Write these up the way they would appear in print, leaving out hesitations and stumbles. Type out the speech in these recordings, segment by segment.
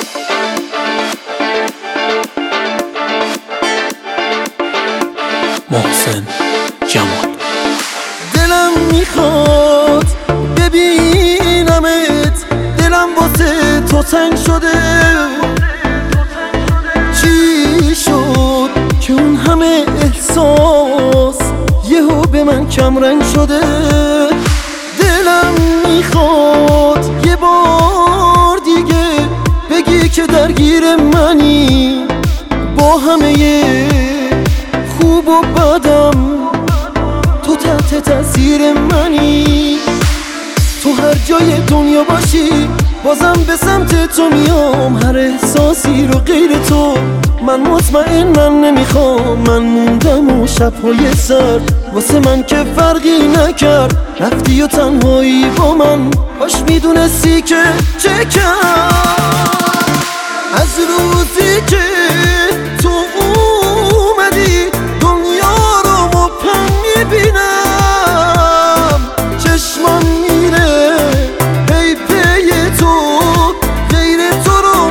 محسن جمال. دلم میخواد ببینمت، دلم واسه تو تنگ شده. چی شد که اون همه احساس یهو به من کمرنگ شده؟ دلم میخواد یه بار دیگه بگی که درگیر منی، با همه خوب و بدم تو تحت تاثیر منی. تو هر جای دنیا باشی بازم به سمت تو میام. هر احساسی رو غیر تو من مطمئنم نمیخوام. من موندم و شبهای سر واسه من که فرقی نکرد، رفتی و تنهایی با من. باش میدونستی که چه کرد. از روزی که تو اومدی دنیا رو مبهم میبینم. چشمم میره هی پی تو، غیر تو رو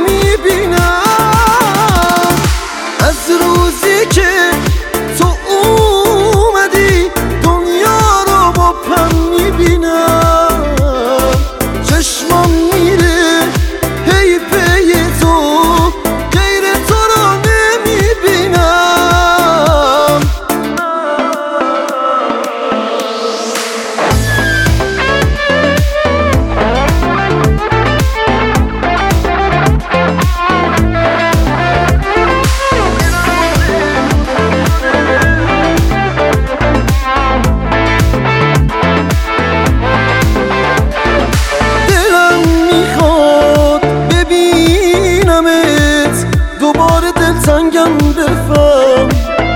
نمیبینم. از روزی که تو اومدی دنیا رو مبهم میبینم. چشمم میره هی پی تو، غیر تو رو نمیبینم. دلم میخواد ببینمت، دوباره دلتنگم بفهم.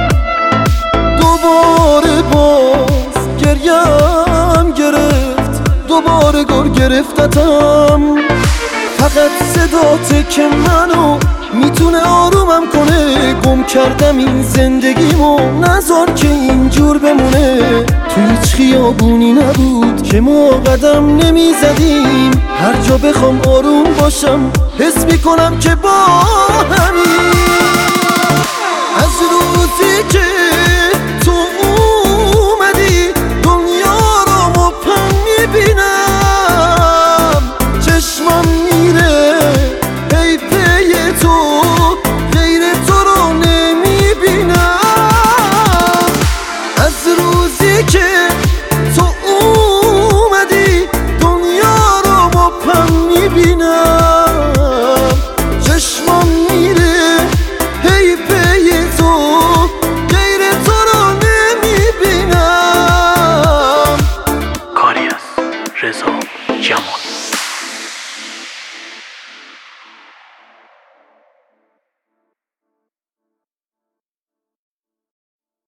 دوباره باز گریم گرفت، دوباره گر گرفتتم. فقط صداته که منو میتونه آرومم کنه. گم کردم این زندگیمو، نذار که اینجور بمونه. تو هیچ خیابونی نبود که ما قدم نمیزدیم. هر جا بخوام آروم باشم حس میکنم که با همین. از روزی که تو اومدی دنیا رو مبهم میبینم. چشمم میره هی پی تو، غیر تو رو نمیبینم. از روزی که تو اومدی دنیا رو مبهم میبینم.